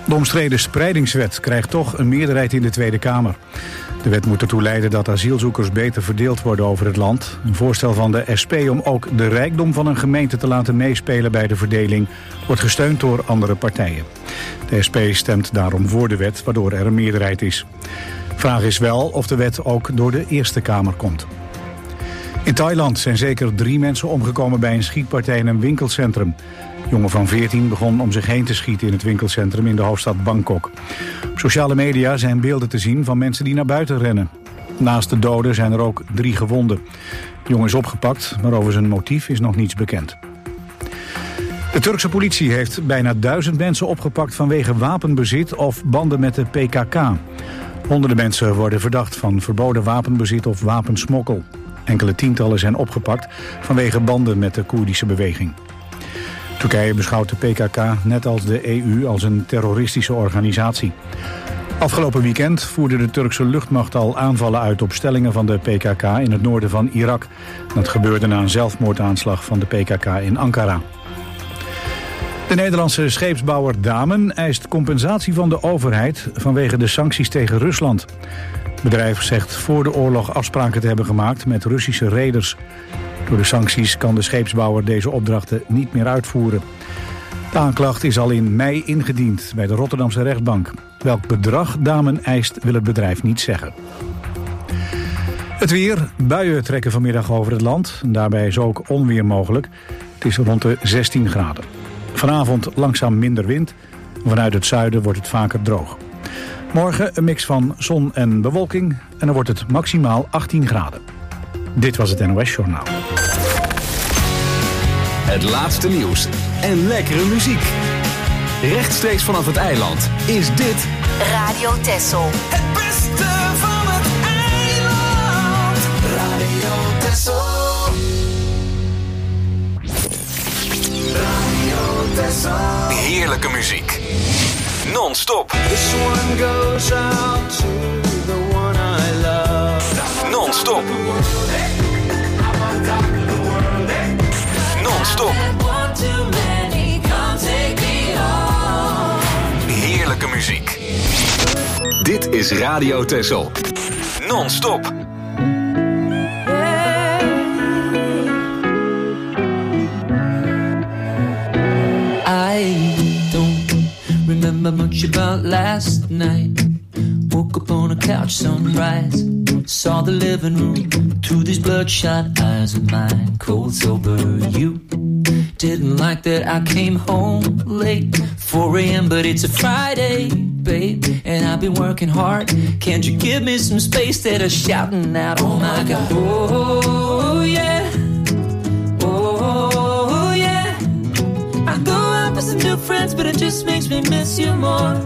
De omstreden spreidingswet krijgt toch een meerderheid in de Tweede Kamer. De wet moet ertoe leiden dat asielzoekers beter verdeeld worden over het land. Een voorstel van de SP om ook de rijkdom van een gemeente te laten meespelen bij de verdeling wordt gesteund door andere partijen. De SP stemt daarom voor de wet, waardoor er een meerderheid is. Vraag is wel of de wet ook door de Eerste Kamer komt. In Thailand zijn zeker 3 mensen omgekomen bij een schietpartij in een winkelcentrum. Een jongen van 14 begon om zich heen te schieten in het winkelcentrum in de hoofdstad Bangkok. Op sociale media zijn beelden te zien van mensen die naar buiten rennen. Naast de doden zijn er ook 3 gewonden. De jongen is opgepakt, maar over zijn motief is nog niets bekend. De Turkse politie heeft bijna 1000 mensen opgepakt vanwege wapenbezit of banden met de PKK. Honderden mensen worden verdacht van verboden wapenbezit of wapensmokkel. Enkele tientallen zijn opgepakt vanwege banden met de Koerdische beweging. Turkije beschouwt de PKK net als de EU als een terroristische organisatie. Afgelopen weekend voerde de Turkse luchtmacht al aanvallen uit op stellingen van de PKK in het noorden van Irak. Dat gebeurde na een zelfmoordaanslag van de PKK in Ankara. De Nederlandse scheepsbouwer Damen eist compensatie van de overheid vanwege de sancties tegen Rusland. Het bedrijf zegt voor de oorlog afspraken te hebben gemaakt met Russische reders. Door de sancties kan de scheepsbouwer deze opdrachten niet meer uitvoeren. De aanklacht is al in mei ingediend bij de Rotterdamse rechtbank. Welk bedrag Damen eist wil het bedrijf niet zeggen. Het weer. Buien trekken vanmiddag over het land. Daarbij is ook onweer mogelijk. Het is rond de 16 graden. Vanavond langzaam minder wind. Vanuit het zuiden wordt het vaker droog. Morgen een mix van zon en bewolking. En dan wordt het maximaal 18 graden. Dit was het NOS Journaal. Het laatste nieuws en lekkere muziek. Rechtstreeks vanaf het eiland is dit Radio Texel. Het beste van het eiland. Radio Texel. Radio Texel. heerlijke muziek. Non-stop. This one goes out to the one I love. Non-stop. Non-stop. Heerlijke muziek. Dit is Radio Texel. Non-stop. I don't remember much about last night. Woke up on a couch, sunrise. Saw the living room through these bloodshot eyes of mine. Cold sober, you didn't like that I came home late, 4 a.m. but it's a Friday, babe, and I've been working hard. Can't you give me some space? That are shouting out, oh my God, oh yeah, oh yeah. I go out with some new friends, but it just makes me miss you more.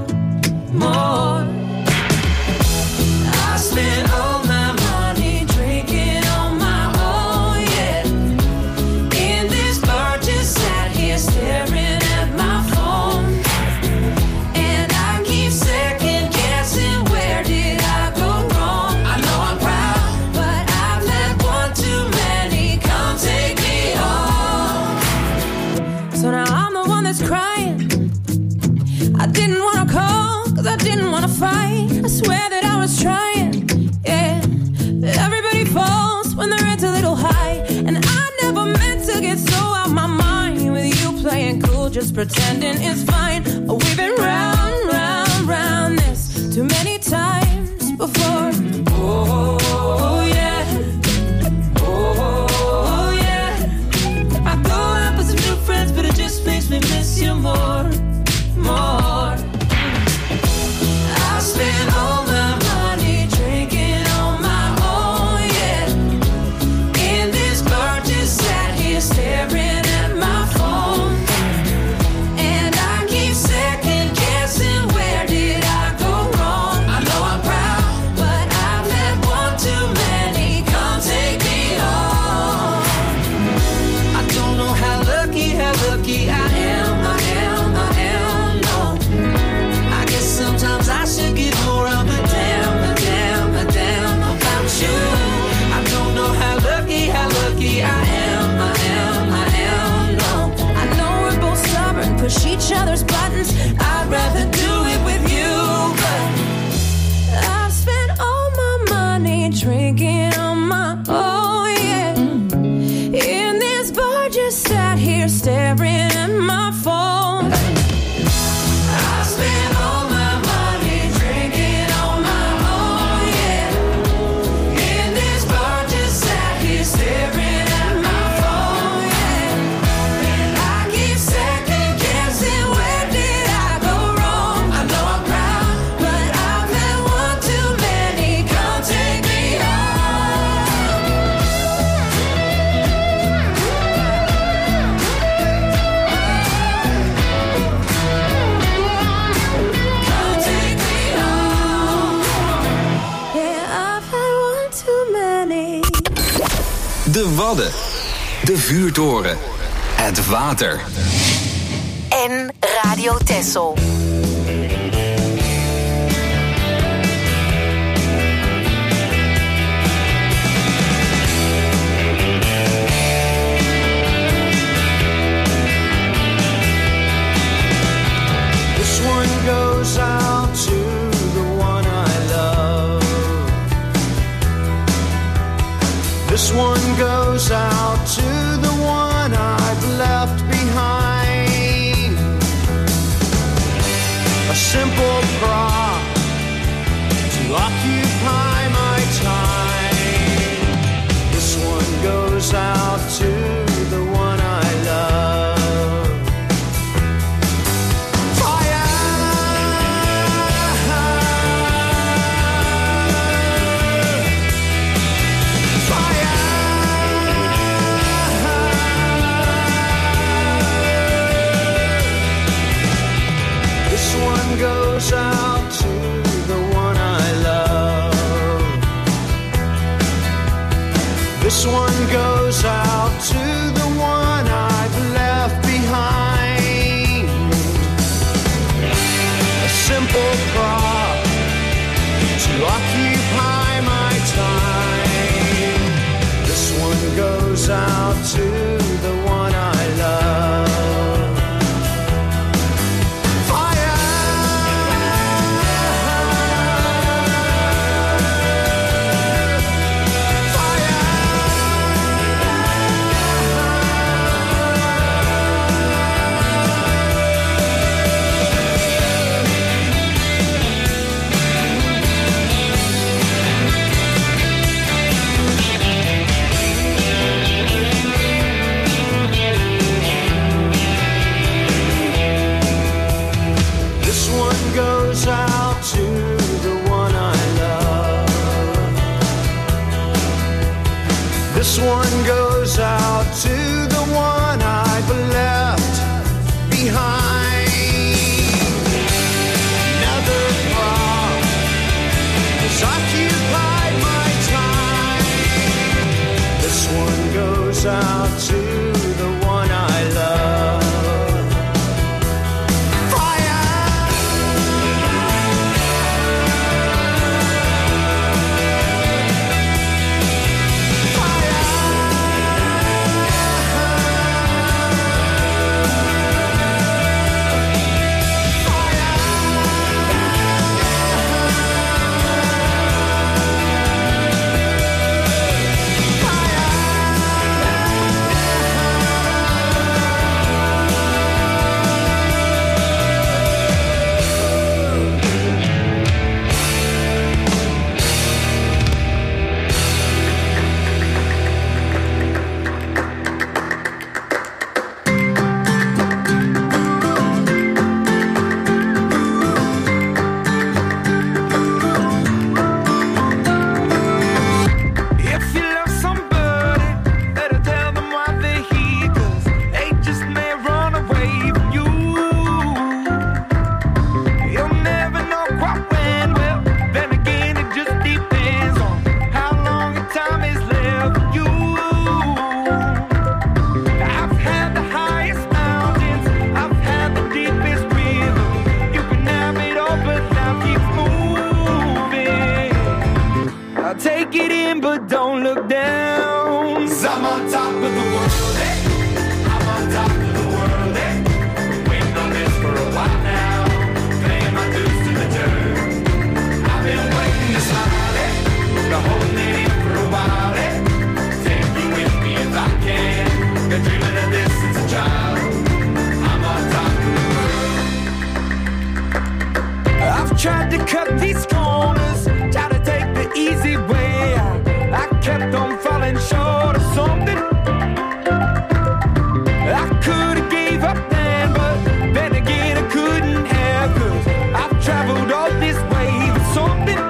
I spend all my money drinking on my own, yeah. In this bar, just sat here staring at my phone, and I keep second guessing, where did I go wrong? I know I'm proud, but I've had one too many. Come take me home. So now I'm the one that's crying. I didn't wanna call, 'cause I didn't wanna fight. I swear that I was trying, yeah. Everybody falls when they're at a little high, and I never meant to get so out my mind with you playing cool, just pretending it's fine. We've been round this too many times before. Oh yeah, oh yeah. I go out with some new friends, but it just makes me miss you more. I spend all my money drinking on my own, yeah. In this bar, just sat here staring at my phone, and I keep second guessing. Wadden. De vuurtoren. Het water. En Radio Texel. This one goes out to the one I love. This one goes out to the one I've left behind. A simple prop to occupy my time. This one goes out to the one I love. Goes out to the one I love. This one goes out to the one I've left behind. A simple prop to occupy my time. This one goes out to the one I love. Goes out to the one I love. This one goes out to the one I've left behind. Another prop has occupied my time. This one goes out to the one I love. Tried to cut these corners, tried to take the easy way out. I kept on falling short of something. I could have gave up then, but then again I couldn't have, 'cause I've traveled all this way for something.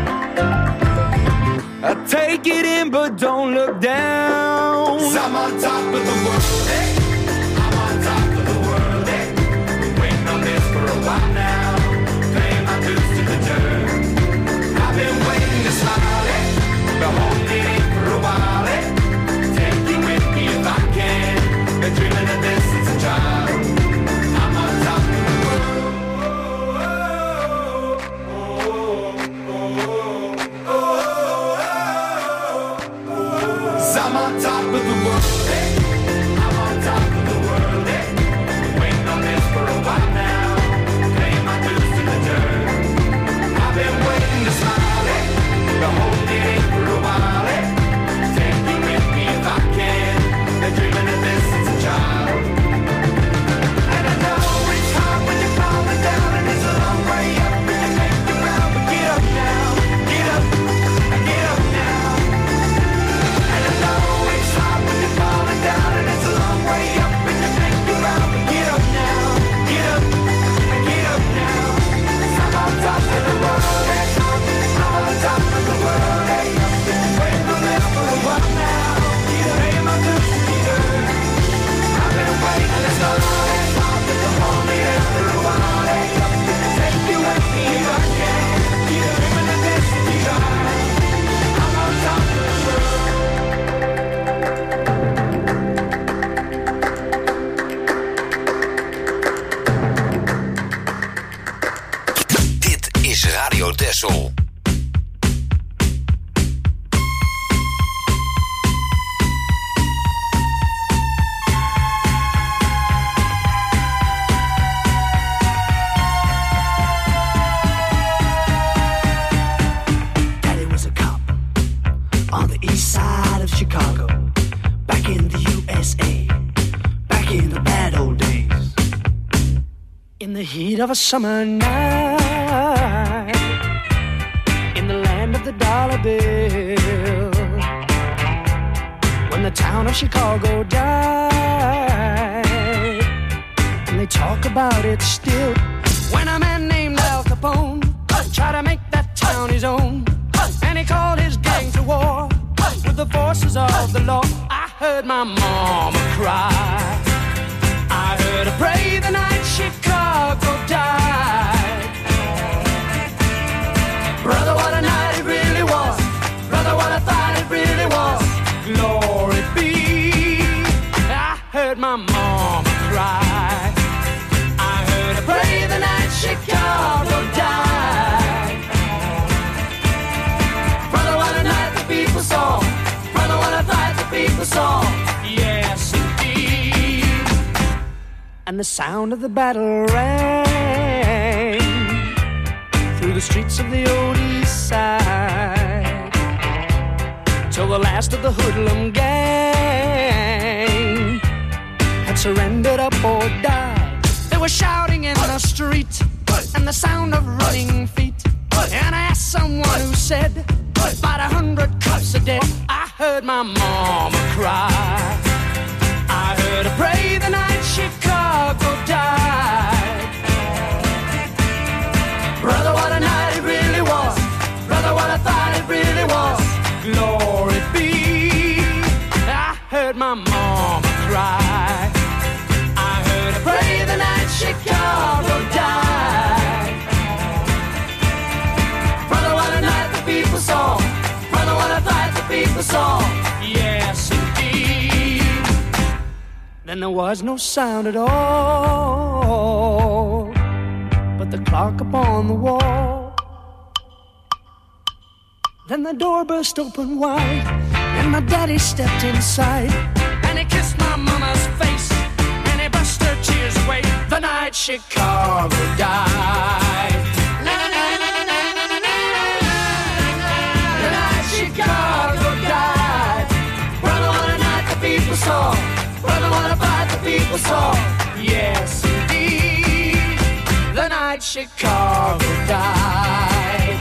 I take it in but don't look down. 'Cause I'm on top of the world, eh? I'm on top of the world, eh? Been waiting on this for a while now. To the dirt. I've been waiting to smile it, been holding it for a while it. Take Radio Texel. Daddy was a cop on the east side of Chicago, back in the USA, back in the bad old days. In the heat of a summer night, in the land of the dollar bill, when the town of Chicago died, and they talk about it still. When a man named Al Capone tried to make that town his own, and he called his gang to war with the forces of the law, I heard my mama cry. I heard her pray the night Chicago died. Brother, what a night it really was. Brother, what I thought it really was. Glory be. I heard my mama cry. I heard her pray the night Chicago died. Brother, what a night the people saw. Brother, what a night the people saw. Yes, indeed. And the sound of the battle rang through the streets of the old east side, till the last of the hoodlum gang had surrendered up or died. They were shouting in the street, and the sound of running feet. And I asked someone who said, about 100 cops are dead. I heard my mama cry. I heard her pray the night Chicago died. Brother, what a night it really was. Brother, what I thought it really was. Glory be. I heard my mama cry. I heard her pray the night Chicago died. Brother, what a night the people saw. Brother, what I thought the people saw. Yes, indeed. Then there was no sound at all but the clock upon the wall. Then the door burst open wide, and my daddy stepped inside, and he kissed my mama's face, and he brushed her tears away. The night Chicago died. The night Chicago died. Brother, what a night the people saw. Brother, what a fight the people saw. Yes, indeed. The night Chicago died.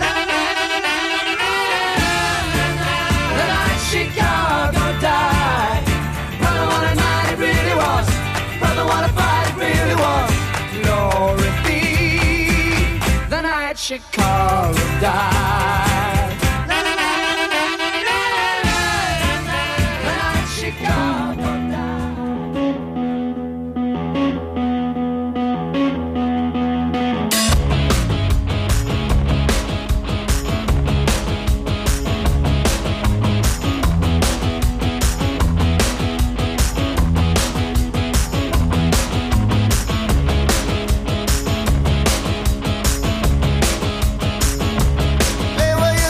The night Chicago died. Brother, what a night it really was. Brother, what a fight it really was. Glory be. The night Chicago died. The night Chicago died. They were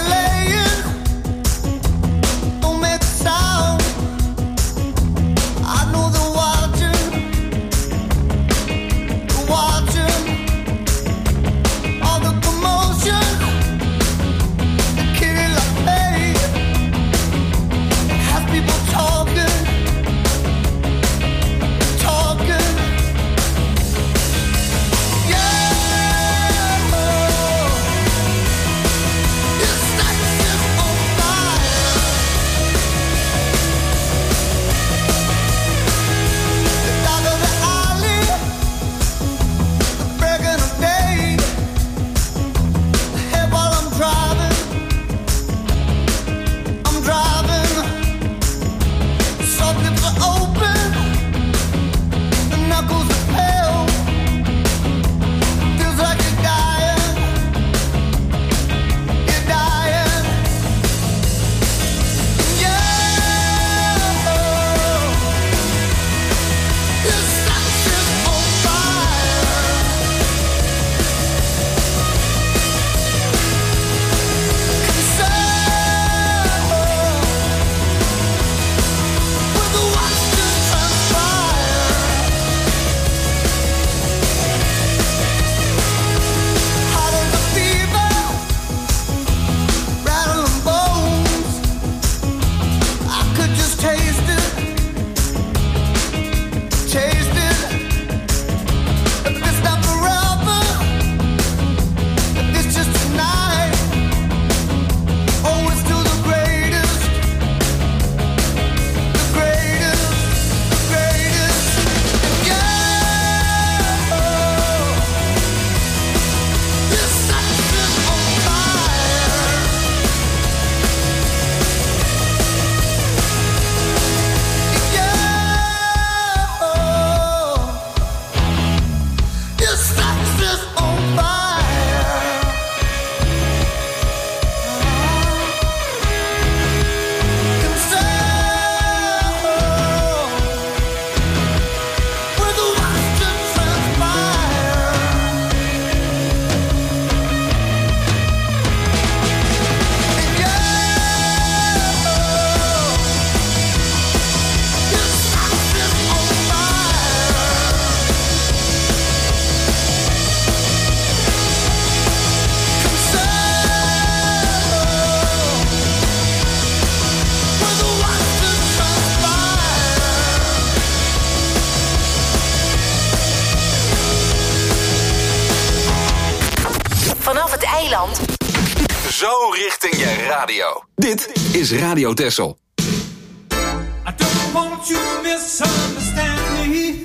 vanaf het eiland. Zo richting je radio. Dit is Radio Texel. I don't want you to misunderstand me.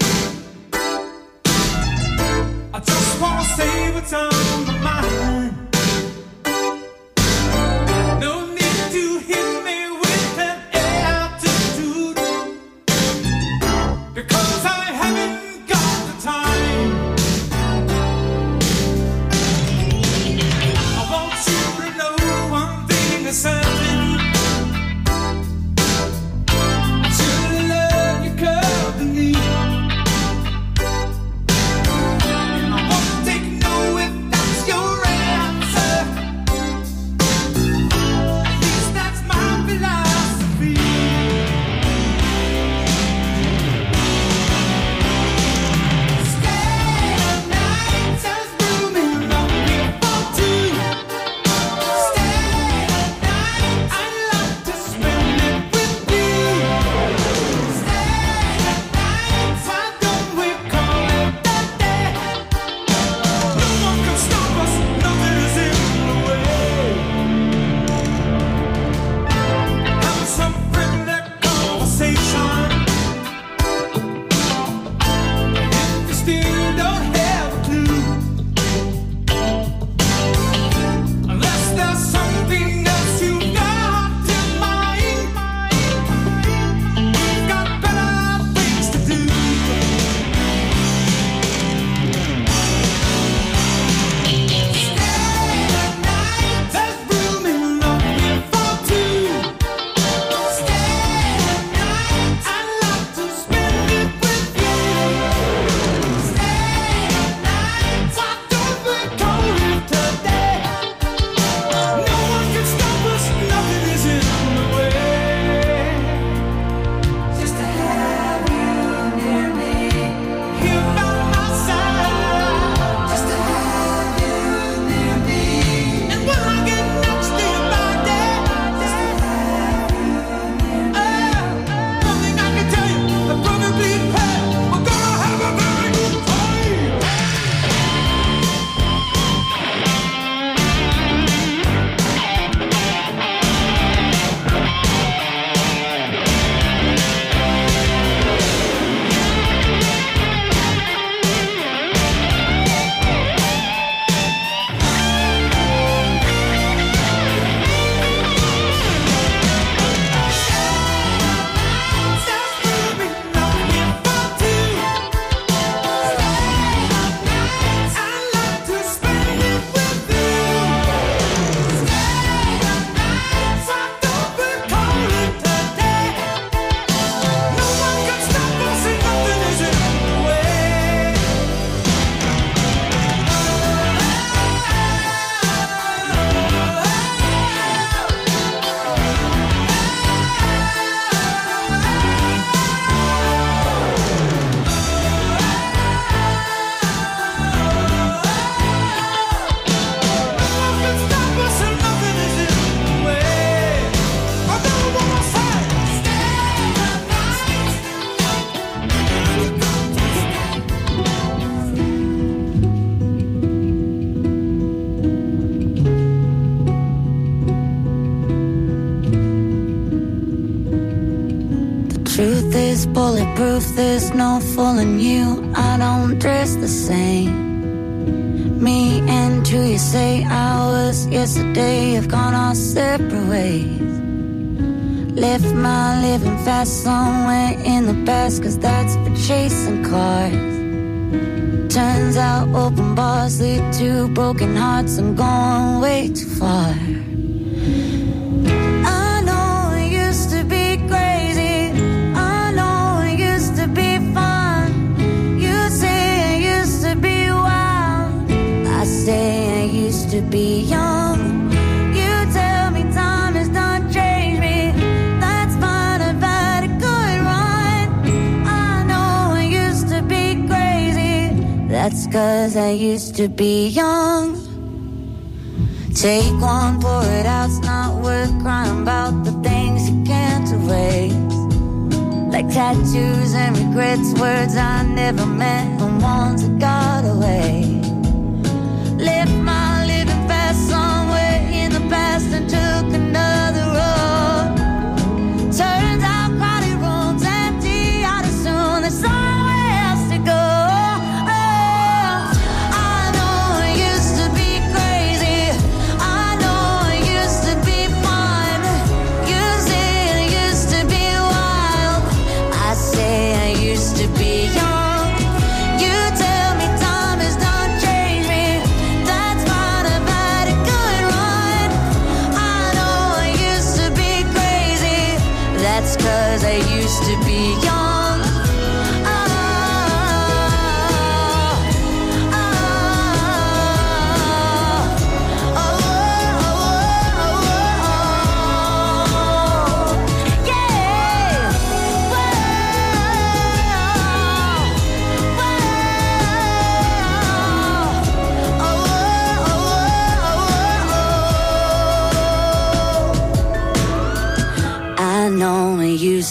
I just wanna say what's on my mind. No need to hit me with an attitude, because I haven't got the time. I want you to know one thing is certain. Truth is bulletproof, there's no fooling you. I don't dress the same. Me and who you say I was yesterday have gone our separate ways. Left my living fast somewhere in the past, 'cause that's for chasing cars. Turns out open bars lead to broken hearts. I'm going way too far. I know it used to be crazy. I know it used to be fun. You say it used to be wild. I say I used to be young. You tell me time has done changed me. That's fine, I've had a good run. I know I used to be crazy. That's 'cause I used to be young. Take one, pour it out, it's not worth crying about the things you can't erase. Like tattoos and regrets, words I never meant, and ones that got away. Live my living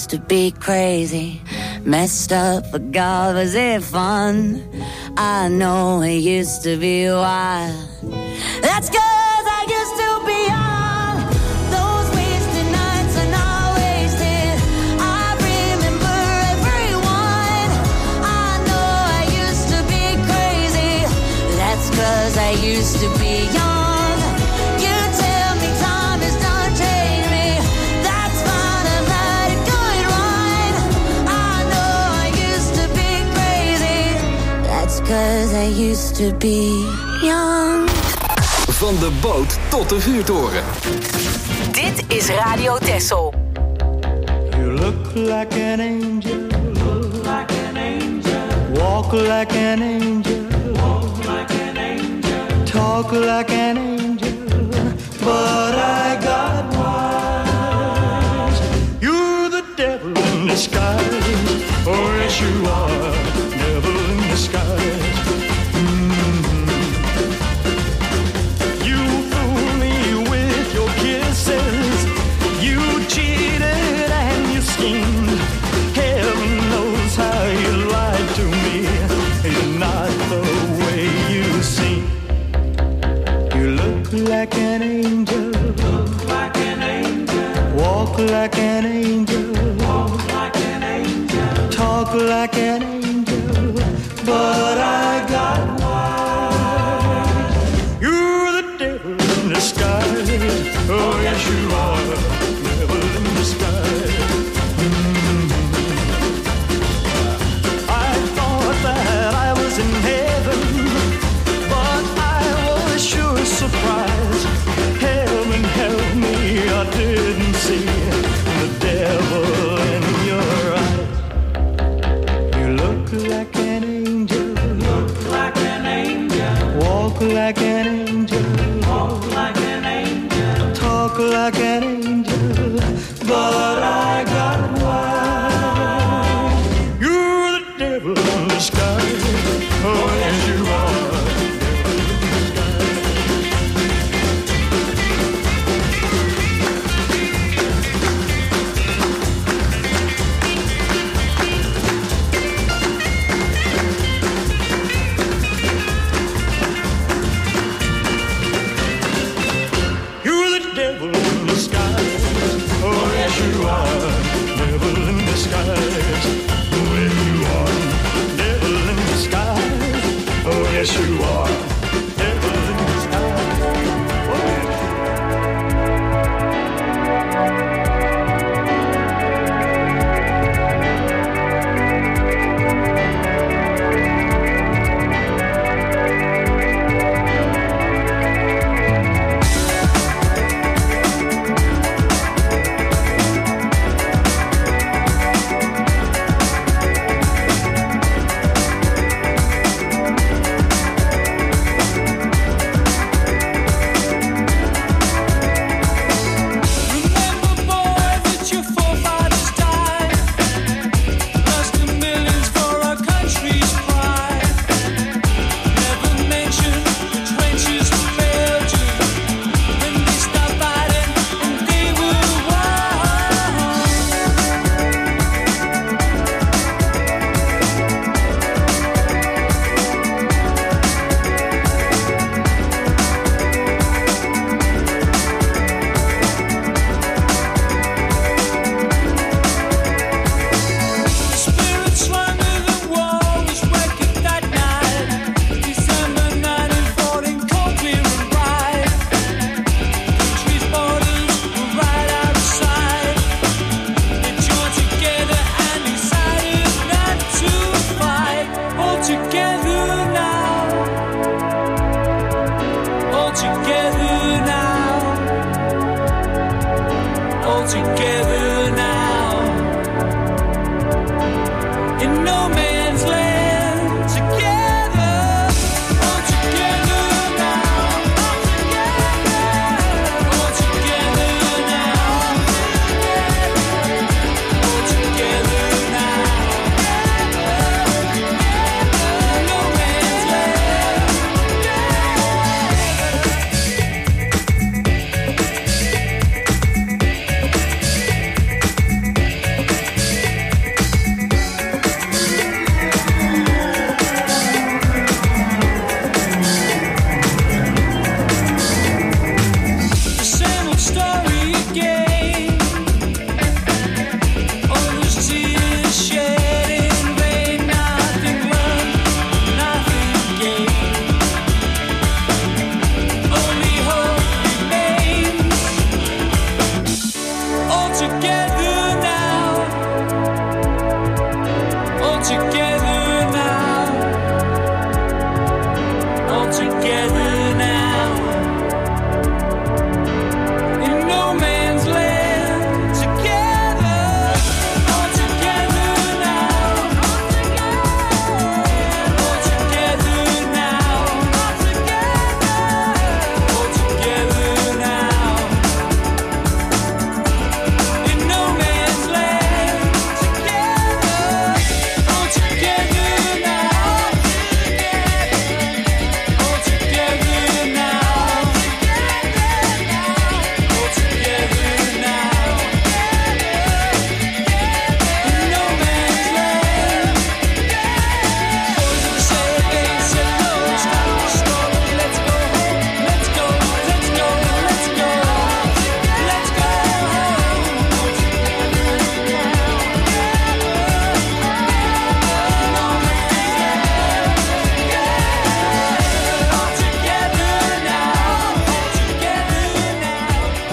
used to be crazy, messed up, but God, was it fun? I know it used to be wild. That's 'cause I used to be young. Those wasted nights are not wasted. I remember everyone. I know I used to be crazy. That's 'cause I used to be young. You tell me time has done changed me. That's fine, I've had a good run. I know I used to be crazy. That's 'cause I used to be young. Van de boot tot de vuurtoren. Dit is Radio Texel. You look like an angel. Look like an angel. Walk like an angel. Walk like an angel. Talk like an angel. But I got wise. You're the devil in disguise. Oh, yes, you are. Devil in disguise. You fool me with your kisses. You cheated and you schemed. Heaven knows how you lied to me. It's not the way you seem. You look like an angel. Look like an angel. Walk like an angel. Walk like an angel. Talk like an angel. But I got wise. You're the devil in disguise. Oh, yes, you are. Devil in disguise. I thought that I was in heaven, but I was sure surprised. Heaven help me, I didn't see the devil in your eyes. You look like an angel. Look like an angel. Walk like an angel. Walk like an angel. Talk like an angel. But I got wise. You're the devil in disguise. Oh, yes, you are. You're the devil in disguise. Oh, yes, you are. Devil in disguise. Oh, yes, you are. Devil in disguise. Oh, yes, you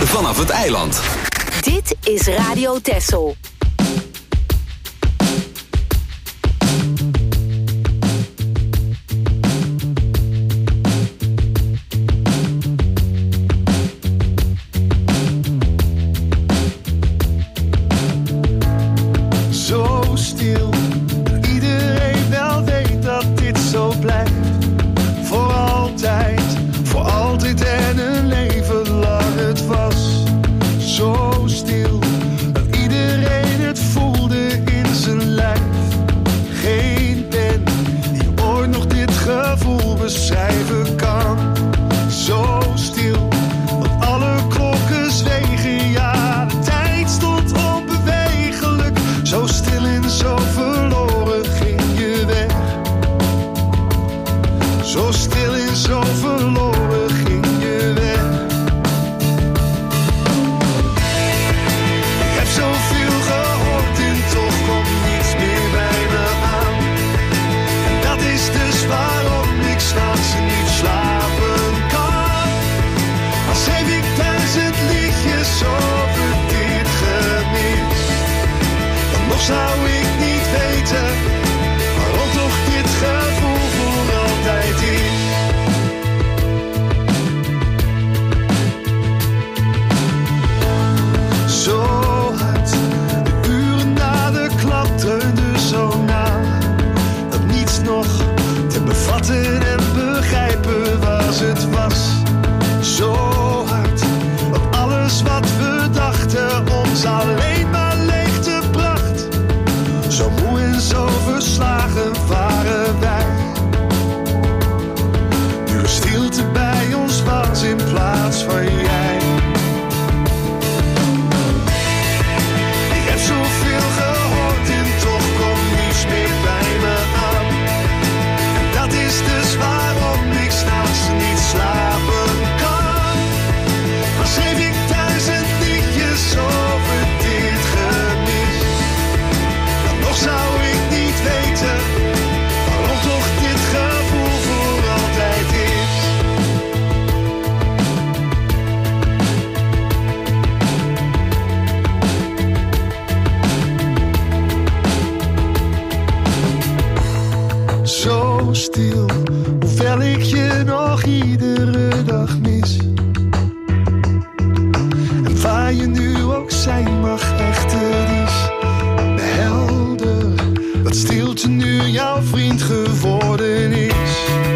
vanaf het eiland. Dit is Radio Texel. Zo stil, dat iedereen wel weet dat dit zo blijft. Voor altijd en een leven lang het was. Zo stil, dat iedereen het voelde in zijn lijf. Geen pen die ooit nog dit gevoel beschrijven kan. Zo stil, dat alle klokken zwegen, ja, de tijd stond onbewegelijk. Zo stil en zo verloren ging je weg. Zo stil en zo verloren ging je weg. Ik heb zoveel gehoord en toch komt niets meer bij me aan. En dat is dus waarom ik 's nachts niet slapen kan. Al schreef ik 1000 liedjes over dit gemis, dan nog zou ik niet weten waarom toch dit gevoel voor altijd is. Zo hard, de uren na de klap dreunden zo na, dat niets nog te bevatten en begrijpen was het was. Zo hard, dat alles wat we dachten ons alleen maar leegte bracht. Zo moe en zo verslagen waren wij, nu er stilte bij ons was in plaats van jij. Ik heb zoveel gehoord en toch komt niets meer bij me aan. En dat is dus waarom ik 's nachts niet slapen kan. Dan schreef ik 1000 liedjes over dit gemis, dan nog zou ik niet weten waarom toch dit gevoel voor altijd is. Zo stil, hoewel ik je nog iedere dag mis. En waar je nu ook zijn mag, echt het is helder dat stilte nu jouw vriend geworden is.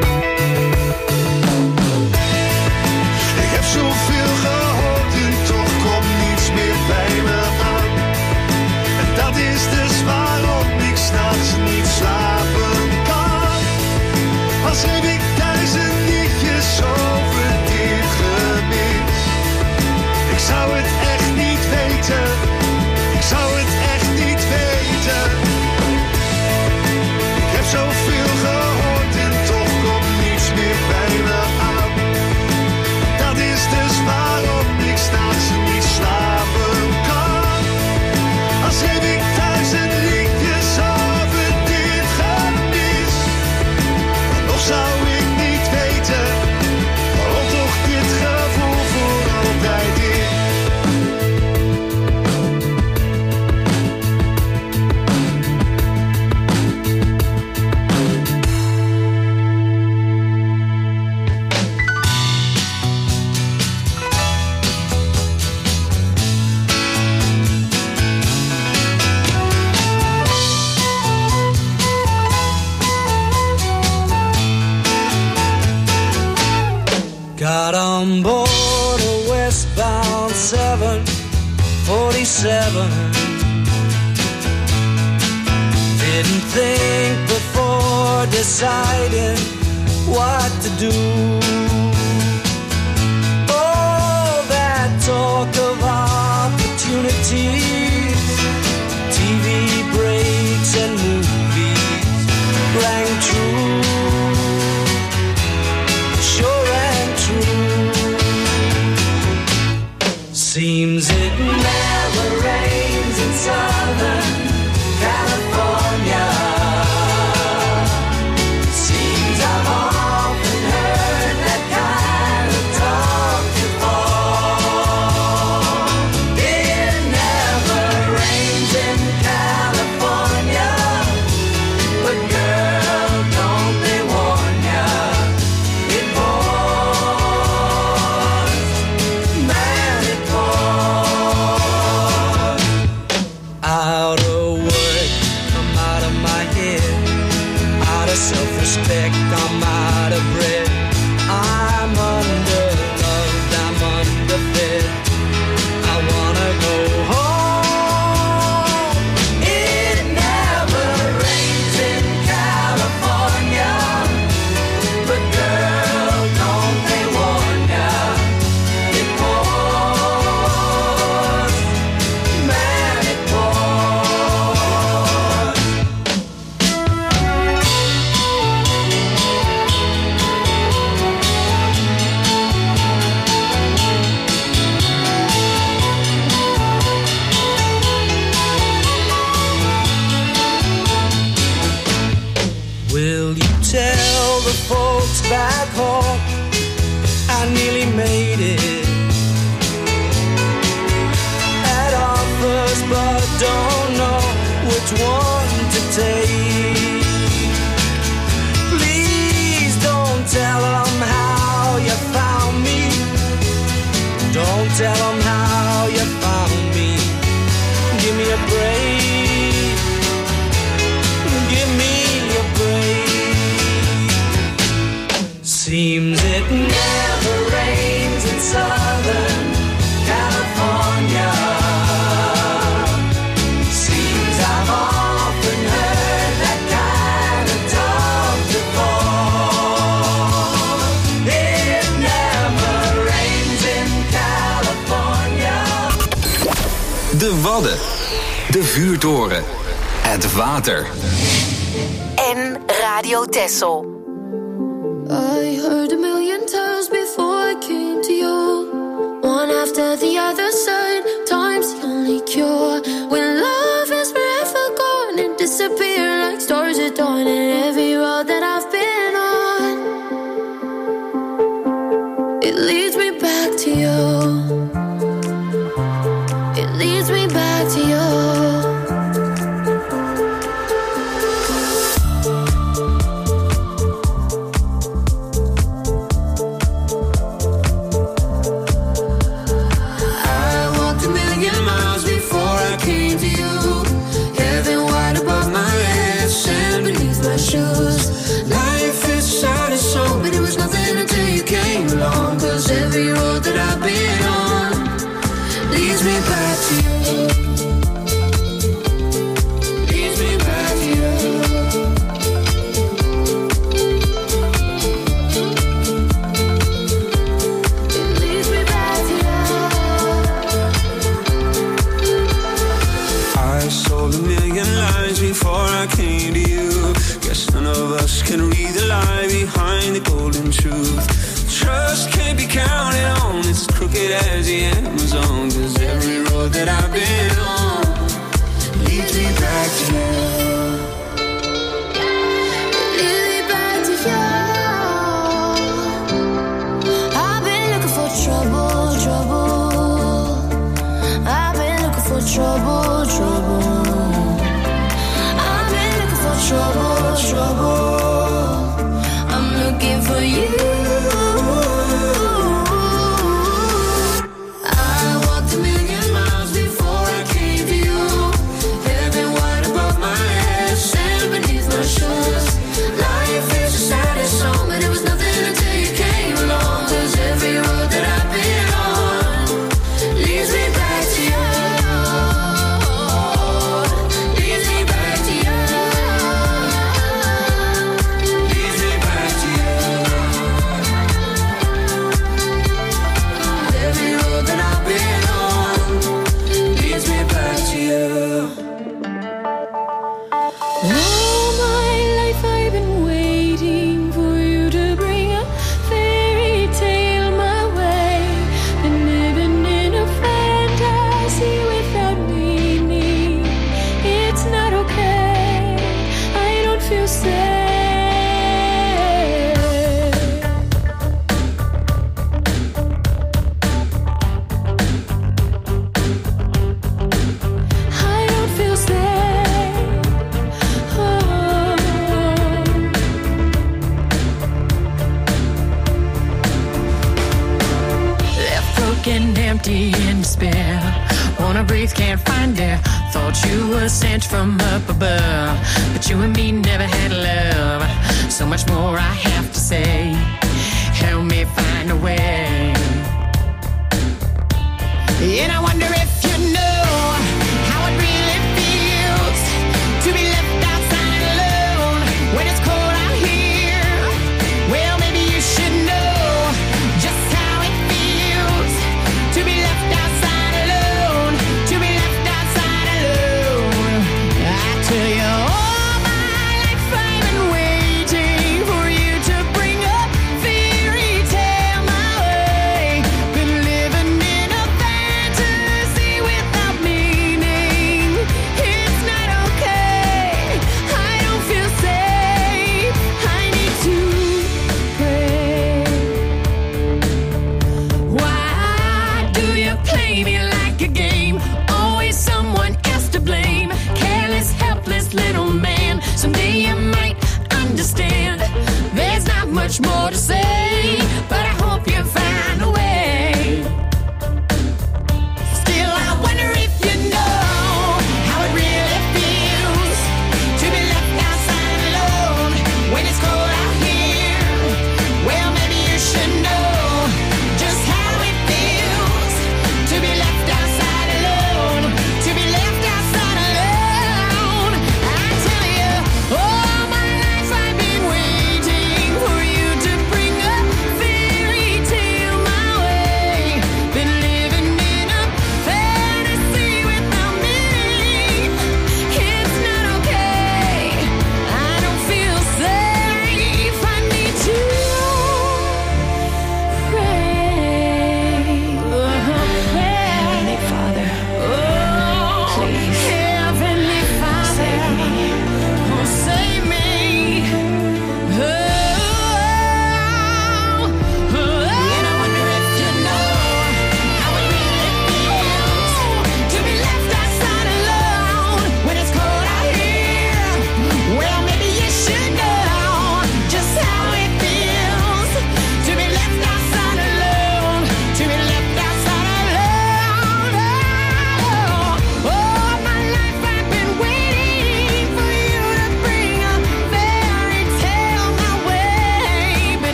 Ik heb zoveel gehoord en toch komt niets meer bij me aan. En dat is dus waarom ik 's nachts niet slapen kan. Al schreef ik 1000 liedjes over dit gemis, ik zou het echt niet weten. Ik zou het echt niet weten. Ik heb zoveel gehoord en toch komt niets meer bij me aan. Dat is dus waarom ik 's nachts niet slapen kan. Al schreef ik 1000 liedjes over dit gemis, dan nog zou ik niet weten waarom toch dit gevoel voor altijd is. Got on board a westbound 747. Didn't think before deciding what to do. Oh, that talk of opportunities, TV breaks and movies rang true. Sure and true. Seems it never rains in Southern California. Seems I've often heard that De Wadden. De Vuurtoren. Het water. En Radio Texel. I heard a million times before I came to you. One after the other side, time's the only cure. When love is forever gone and disappear like stars at dawn. And every road that I've been on, it leads me back to you. It leads me back to you. Every road that I've been on leads me back to you. Leads me back to you. It leads me back to you. I sold a million lies before I came to you. Guess none of us can read the lie behind the golden truth. Trust can't be counted on, it's as crooked as the Amazon. Cause every road that I've been on leads me back to you. Leads me back to you. I've been looking for trouble, trouble. I've been looking for trouble, trouble. I've been looking for trouble, trouble. I'm looking for you. Empty in despair, wanna breathe, can't find air. Thought you were sent from up above, but you and me never had love. So much more I have to say, help me find a way. And I wonder if you know how it really feels to be left outside alone when it's cold out here. Well, maybe you should know just how it feels to be left outside alone, to be left outside alone. I tell you, all my life I've been waiting for you to bring a fairy tale my way.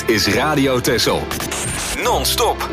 is Radio Texel. Non-stop.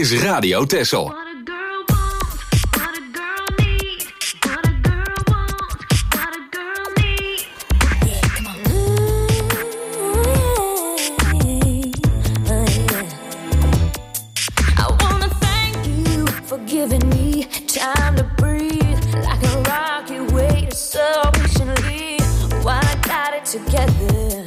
is Radio Texel. Giving me time to breathe, like a rocket waited so patiently. While I got it together,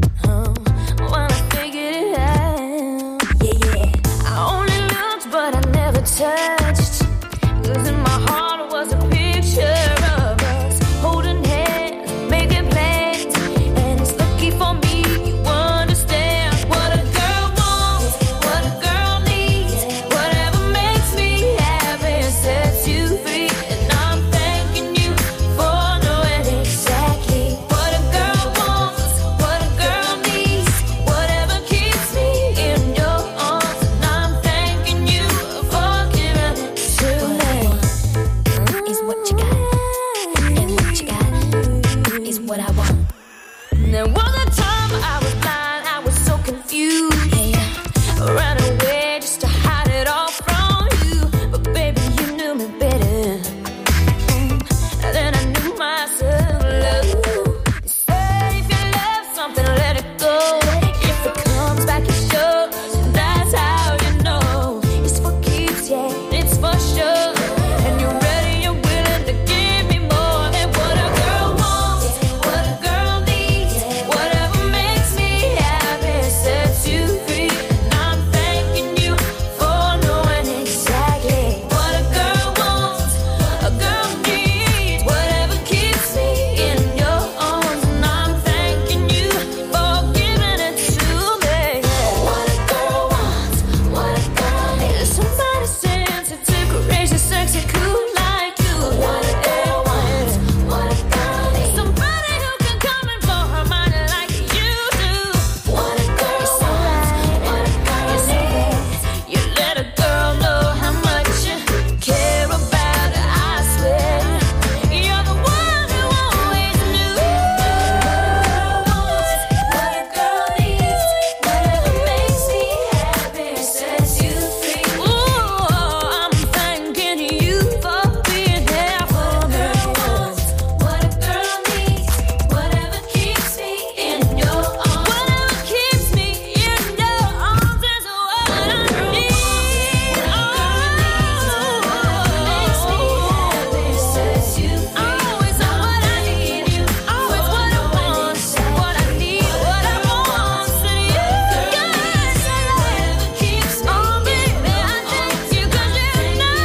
while I figured it out. Yeah. I only looked, but I never touched. 'Cause in my heart was a picture of us holding hands, making plans, and it's lucky for me you understand what a girl wants, what a girl needs, whatever makes me sets you free, and I'm thanking you for knowing exactly what a girl wants, what a girl needs, whatever keeps me in your arms, and I'm thanking you for giving it to me. Is what you got, and what you got is what I want. There was a time I was blind, I was so confused, ran away just to hide it all from you, but baby you knew me better than I knew myself. Love, they say if you love something, let it go. If it comes back, it's yours. That's how you know it's for keeps, yeah, it's for sure. And you're ready, you're willing to give me more than what a girl wants, what a girl needs, whatever makes me happy sets you free. And I'm thanking you for knowing exactly what a girl wants, a girl needs, whatever keeps me in your arms. And I'm thanking you for giving it to me. What a girl wants, what a girl needs. Somebody sensitive, courageous, sexy, cool like you. What a girl wants, what a girl needs. Somebody who can come and blow her mind like you do. What a girl wants, what a girl needs. You let a girl know how much you care about her, I swear. You're the one who always knew. What a girl needs, whatever makes me happy sets you free. Ooh, I'm thanking you for being there for me. What a girl needs, whatever keeps me in your arms. Whatever keeps me in your arms is what I need. Makes me happy sets you free. Always what I need, you always what I want, what I need, what I want. Say whatever keeps me baby, I thank you 'cause you know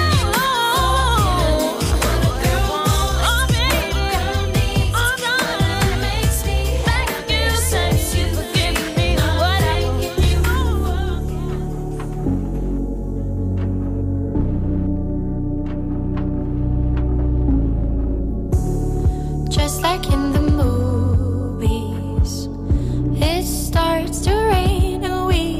what a girl wants. Oh baby, oh darling, makes me thank you, thank you for giving me what I need. Just like in the movies, it starts to rain and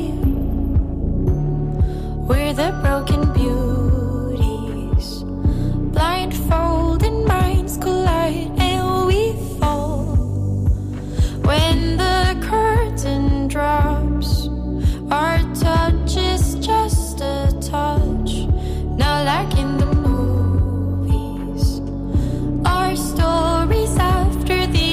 we're the broken beauties. Blindfolded minds collide and we fall. When the curtain drops, our touch is just a touch. Not like in the movies, our stories after the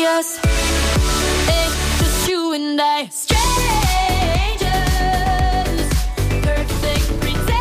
us. Hey, just you and I. Strangers, perfect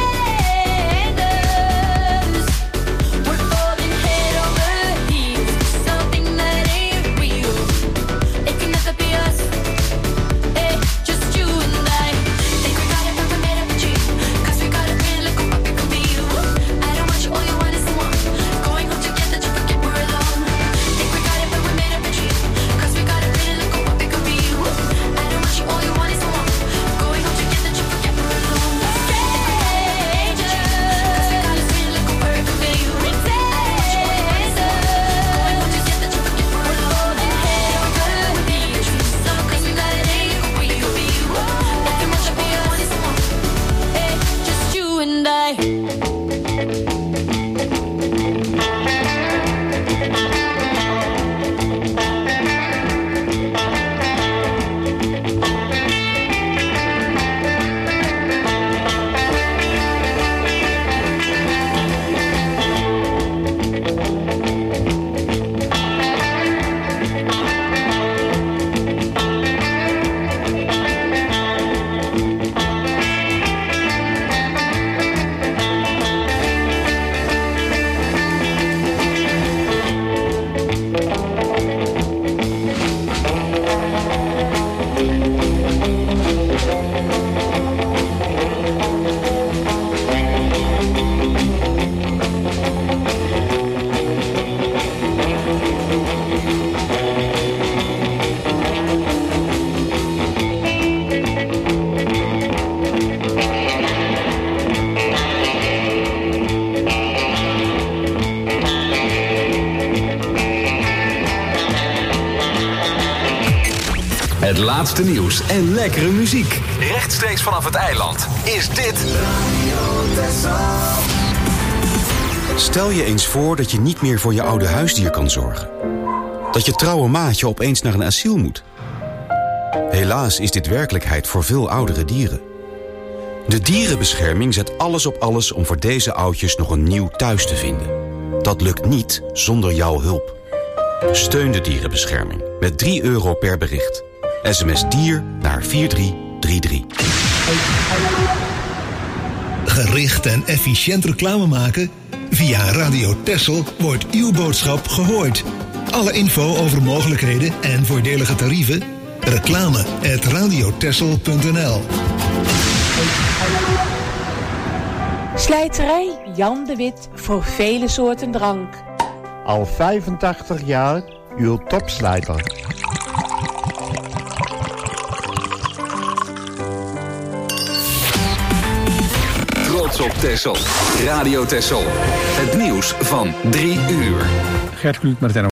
pretenders. We're falling head over heels for something that ain't real. It can never be us. Hey, just you and I. Think we got it, but we made up a dream. 'Cause we got a pretty little puppy could be you. I don't want you, all you want is someone. Going home together to forget we're alone. Think we got it, but we made up a dream. 'Cause we got a pretty little puppy could be you. I don't want you, all you want is someone. Going home together to forget we're alone. Strangers, 'cause we got a pretty little bird could be you. I don't want you, all you want is someone. Going home together to forget we're alone. And hey, we could be a dream. Something that ain't real. It can much be us. Hey, just you and I. Het laatste nieuws en lekkere muziek. Rechtstreeks vanaf het eiland is dit... Stel je eens voor dat je niet meer voor je oude huisdier kan zorgen. Dat je trouwe maatje opeens naar een asiel moet. Helaas is dit werkelijkheid voor veel oudere dieren. De dierenbescherming zet alles op alles om voor deze oudjes nog een nieuw thuis te vinden. Dat lukt niet zonder jouw hulp. Steun de dierenbescherming met €3 per bericht. SMS dier naar 4333. Gericht en efficiënt reclame maken? Via Radio Texel wordt uw boodschap gehoord. Alle info over mogelijkheden en voordelige tarieven? reclame@radiotexel.nl. Slijterij Jan de Wit voor vele soorten drank. Al 85 jaar uw topslijter. Trots op Texel. Radio Texel. Het nieuws van 3 uur. Gert Kluut met het